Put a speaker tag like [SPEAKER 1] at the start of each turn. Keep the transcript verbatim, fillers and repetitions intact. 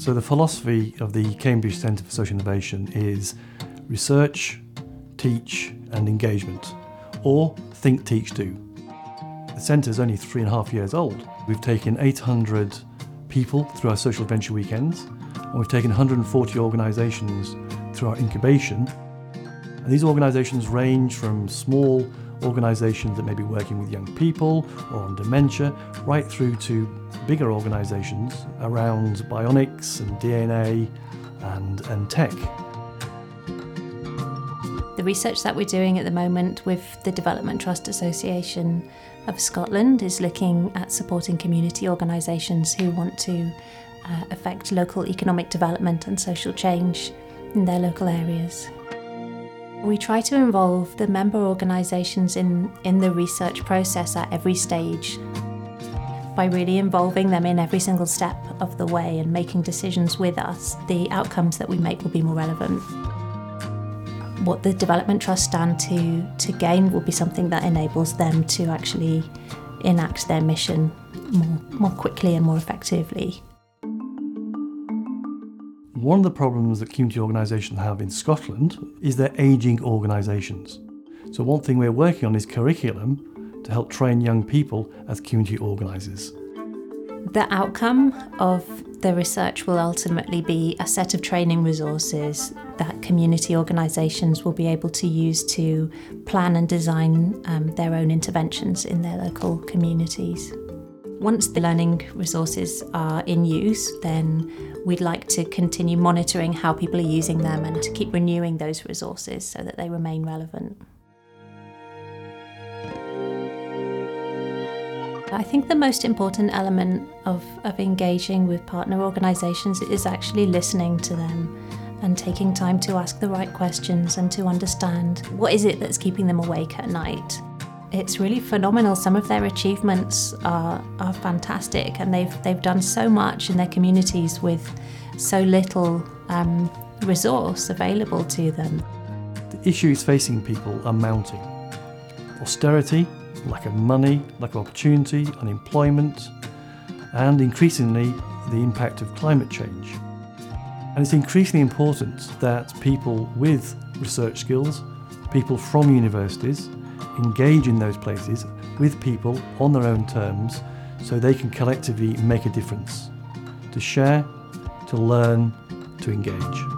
[SPEAKER 1] So the philosophy of the Cambridge Centre for Social Innovation is research, teach and engagement, or think, teach, do. The centre is only three and a half years old. We've taken eight hundred people through our social venture weekends, and we've taken one hundred forty organisations through our incubation. And these organisations range from small organisations that may be working with young people or on dementia, right through to bigger organisations around bionics and D N A and, and tech.
[SPEAKER 2] The research that we're doing at the moment with the Development Trust Association of Scotland is looking at supporting community organisations who want to uh, affect local economic development and social change in their local areas. We try to involve the member organisations in, in the research process at every stage by really involving them in every single step of the way and making decisions with us. The outcomes that we make will be more relevant. What the Development Trust stand to, to gain will be something that enables them to actually enact their mission more, more quickly and more effectively.
[SPEAKER 1] One of the problems that community organisations have in Scotland is they're ageing organisations. So one thing we're working on is curriculum to help train young people as community organisers.
[SPEAKER 2] The outcome of the research will ultimately be a set of training resources that community organisations will be able to use to plan and design um, their own interventions in their local communities. Once the learning resources are in use, then we'd like to continue monitoring how people are using them and to keep renewing those resources so that they remain relevant. I think the most important element of, of engaging with partner organisations is actually listening to them and taking time to ask the right questions and to understand what is it that's keeping them awake at night. It's really phenomenal. Some of their achievements are, are fantastic, and they've, they've done so much in their communities with so little um, resource available to them.
[SPEAKER 1] The issues facing people are mounting. Austerity, lack of money, lack of opportunity, unemployment, and increasingly the impact of climate change. And it's increasingly important that people with research skills, people from universities, engage in those places with people on their own terms so they can collectively make a difference, to share, to learn, to engage.